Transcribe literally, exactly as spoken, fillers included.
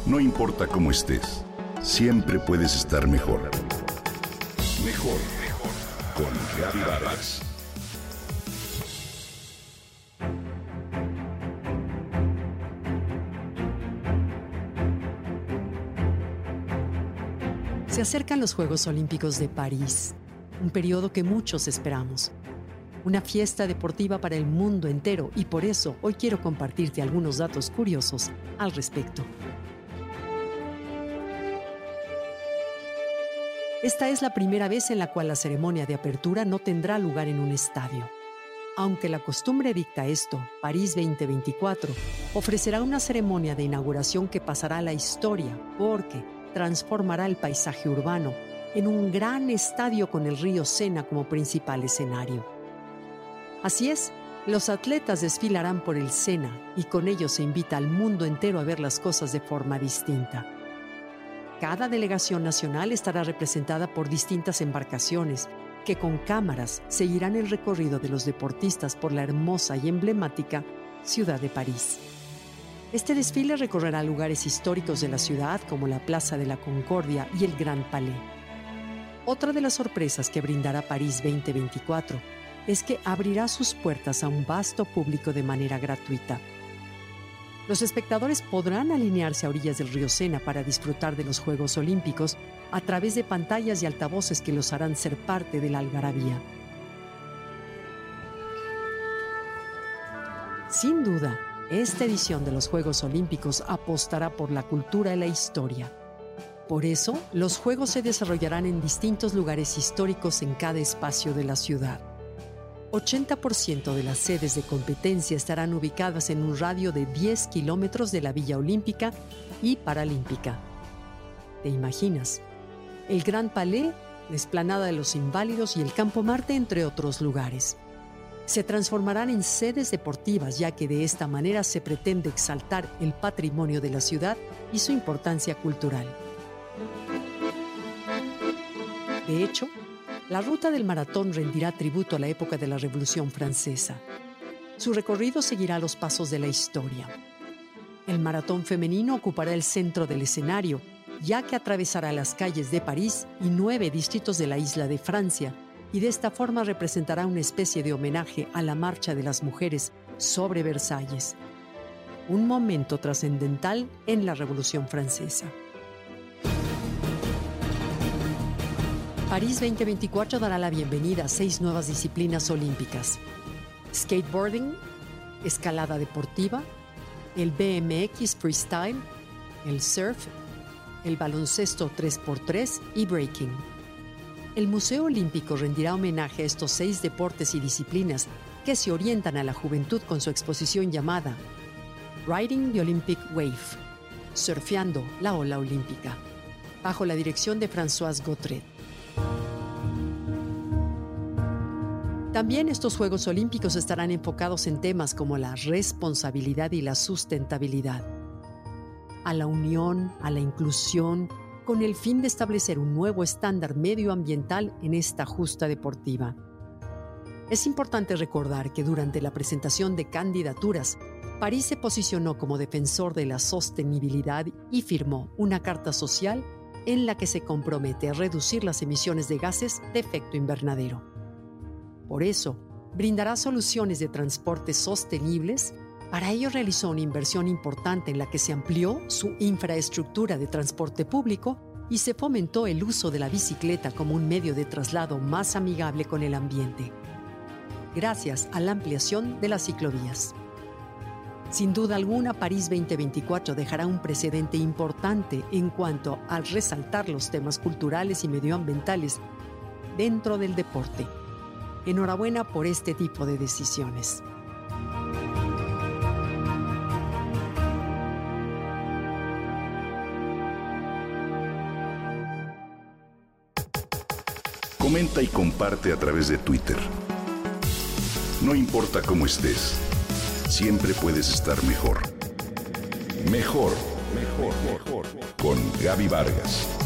No importa cómo estés, siempre puedes estar mejor. Mejor, mejor. Con Gaby Vargas. Se acercan los Juegos Olímpicos de París, un periodo que muchos esperamos. Una fiesta deportiva para el mundo entero, y por eso hoy quiero compartirte algunos datos curiosos al respecto. Esta es la primera vez en la cual la ceremonia de apertura no tendrá lugar en un estadio. Aunque la costumbre dicta esto, París veinte veinticuatro ofrecerá una ceremonia de inauguración que pasará a la historia porque transformará el paisaje urbano en un gran estadio con el río Sena como principal escenario. Así es, los atletas desfilarán por el Sena y con ello se invita al mundo entero a ver las cosas de forma distinta. Cada delegación nacional estará representada por distintas embarcaciones que con cámaras seguirán el recorrido de los deportistas por la hermosa y emblemática ciudad de París. Este desfile recorrerá lugares históricos de la ciudad como la Plaza de la Concordia y el Gran Palais. Otra de las sorpresas que brindará París veinte veinticuatro es que abrirá sus puertas a un vasto público de manera gratuita. Los espectadores podrán alinearse a orillas del río Sena para disfrutar de los Juegos Olímpicos a través de pantallas y altavoces que los harán ser parte de la algarabía. Sin duda, esta edición de los Juegos Olímpicos apostará por la cultura y la historia. Por eso, los Juegos se desarrollarán en distintos lugares históricos en cada espacio de la ciudad. ochenta por ciento de las sedes de competencia estarán ubicadas en un radio de diez kilómetros de la Villa Olímpica y Paralímpica. ¿Te imaginas? El Gran Palais, la Explanada de los Inválidos y el Campo Marte, entre otros lugares. Se transformarán en sedes deportivas, ya que de esta manera se pretende exaltar el patrimonio de la ciudad y su importancia cultural. De hecho, la ruta del maratón rendirá tributo a la época de la Revolución Francesa. Su recorrido seguirá los pasos de la historia. El maratón femenino ocupará el centro del escenario, ya que atravesará las calles de París y nueve distritos de la isla de Francia, y de esta forma representará una especie de homenaje a la marcha de las mujeres sobre Versalles. Un momento trascendental en la Revolución Francesa. París veinte veinticuatro dará la bienvenida a seis nuevas disciplinas olímpicas: skateboarding, escalada deportiva, el B M X freestyle, el surf, el baloncesto tres por tres y breaking. El Museo Olímpico rendirá homenaje a estos seis deportes y disciplinas que se orientan a la juventud con su exposición llamada Riding the Olympic Wave, surfeando la ola olímpica, bajo la dirección de Françoise Gautret. También estos Juegos Olímpicos estarán enfocados en temas como la responsabilidad y la sustentabilidad, a la unión, a la inclusión, con el fin de establecer un nuevo estándar medioambiental en esta justa deportiva. Es importante recordar que durante la presentación de candidaturas, París se posicionó como defensor de la sostenibilidad y firmó una carta social en la que se compromete a reducir las emisiones de gases de efecto invernadero. Por eso, brindará soluciones de transporte sostenibles. Para ello realizó una inversión importante en la que se amplió su infraestructura de transporte público y se fomentó el uso de la bicicleta como un medio de traslado más amigable con el ambiente, gracias a la ampliación de las ciclovías. Sin duda alguna, París veinte veinticuatro dejará un precedente importante en cuanto a resaltar los temas culturales y medioambientales dentro del deporte. Enhorabuena por este tipo de decisiones. Comenta y comparte a través de Twitter. No importa cómo estés, siempre puedes estar mejor. Mejor, mejor, mejor. Con Gaby Vargas.